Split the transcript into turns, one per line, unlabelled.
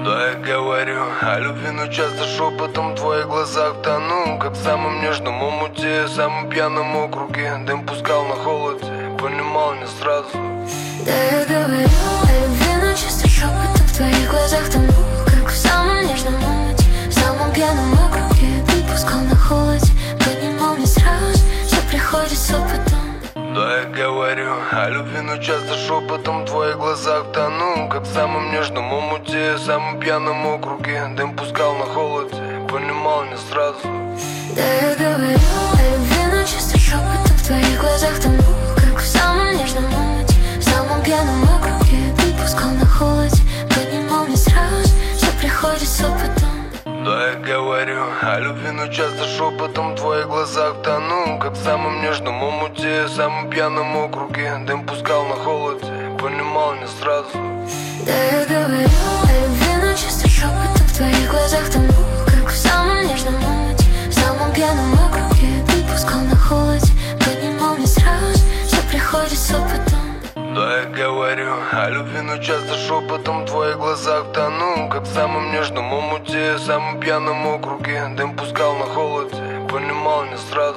Да, я говорю о любви, но часто шепотом в твоих глазах тону, как в самом нежном омуте, самом пьяном округе. Дым пускал на холоде, понимал не сразу.
Да, я говорю о любви, но часто шепотом в твоих глазах тону, как в самом нежном омуте, в самом пьяном округе. Дым пускал на холоде, понимал не сразу, все приходит с опытом.
Да, я говорю о любви, но часто шепотом в твоих глазах тону, как в самом нежном омуте, самом пьяном округе. Дым пускал на холоде, понимал не сразу.
Да, я говорю о любви, но часто шепотом в твоих глазах тону, как в самом нежном омуте, в самом пьяном округе. Дым пускал на холоде, понимал не сразу, все приходит с опытом.
Да, я говорю о любви, но часто шепотом в твоих глазах тону, как в самом нежном омуте, самом пьяном округе. Дым пускал на холоде, понимал не сразу.
Да, я говорю о любви, но часто шепотом в твоих глазах тону, как в самом нежном омуте, в самом пьяном округе. Дым пускал на холоде, понимал не сразу, все приходит с опытом.
Да, я говорю о любви, но часто шепотом в твоих глазах тону, как в самом нежном омуте, самом пьяном округе. Дым пускал на холоде, понимал не сразу.